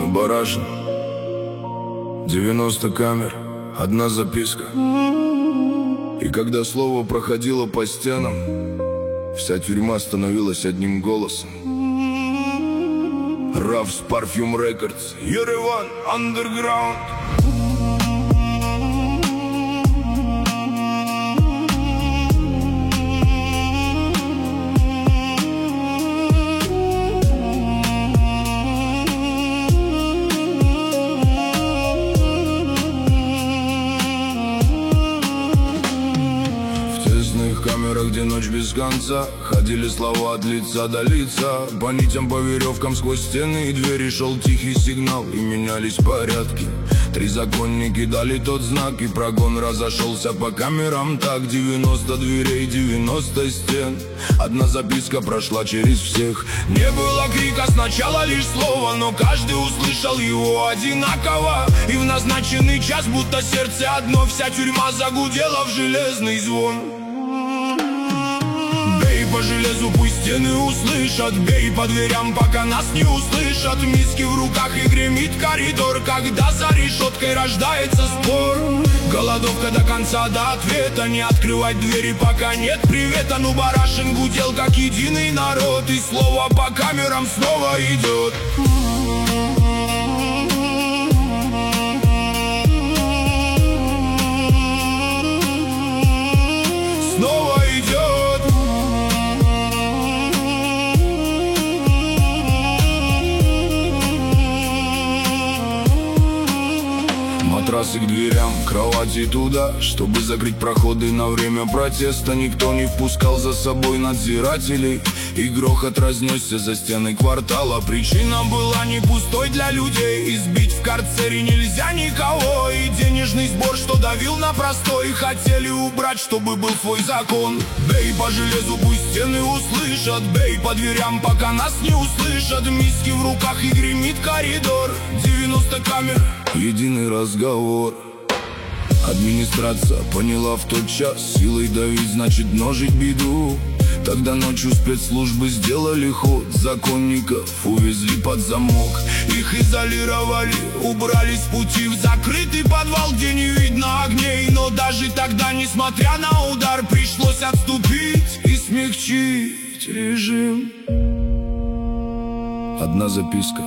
но барашек. 90 камер, одна записка. И когда слово проходило по стенам, вся тюрьма становилась одним голосом. Равс Parfum Records, Ереван Underground. Камера, где ночь без конца, ходили слова от лица до лица. По нитям, по веревкам, сквозь стены и двери шел тихий сигнал, и менялись порядки. 3 законники дали тот знак, и прогон разошелся по камерам. Так 90 дверей, 90 стен, одна записка прошла через всех. Не было крика, сначала лишь слово, но каждый услышал его одинаково. И в назначенный час, будто сердце одно, вся тюрьма загудела в железный звон. По железу пусть стены услышат, бей по дверям, пока нас не услышат. Миски в руках и гремит коридор, когда за решеткой рождается спор. Голодовка до конца, до ответа, не открывать двери, пока нет привета. Ну барашек гудел, как единый народ, и слово по камерам снова идет. Снова идет. Матрасы к дверям, кровати туда, чтобы закрыть проходы на время протеста. Никто не впускал за собой надзирателей, и грохот разнесся за стены квартала. Причина была не пустой для людей, избить в карцере нельзя никого. И денежный сбор, что давил на простой, хотели убрать, чтобы был свой закон. Бей по железу, пусть стены услышат, бей по дверям, пока нас не услышат. Миски в руках и гремит коридор, 90 камер, единый разговор. Администрация поняла в тот час, силой давить значит множить беду. Тогда ночью спецслужбы сделали ход, законников увезли под замок. Их изолировали, убрали с пути в закрытый подвал, где не видно огней. Но даже тогда, несмотря на удар, пришлось отступить и смягчить режим. Одна записка,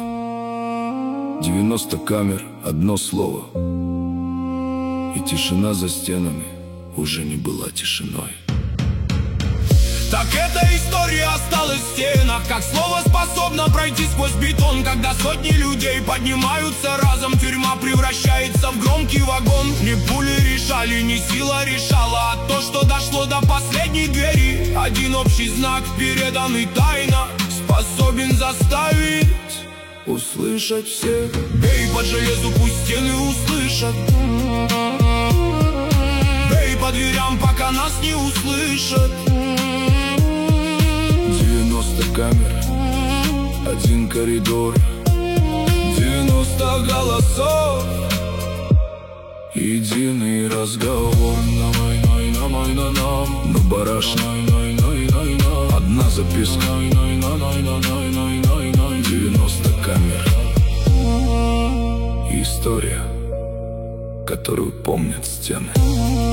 90 камер, одно слово. И тишина за стенами уже не была тишиной. Так эта история осталась в стенах, как слово способно пройти сквозь бетон. Когда сотни людей поднимаются разом, тюрьма превращается в громкий вагон. Не пули решали, не сила решала, а то, что дошло до последней двери. Один общий знак, переданный тайно, способен заставить услышать всех. Бей по железу, пусть стены услышат, бей по дверям, пока нас не услышат. 90 камер, один коридор, 90 голосов, единый разговор. На барашек, одна записка, 90 камер. История, которую помнят стены.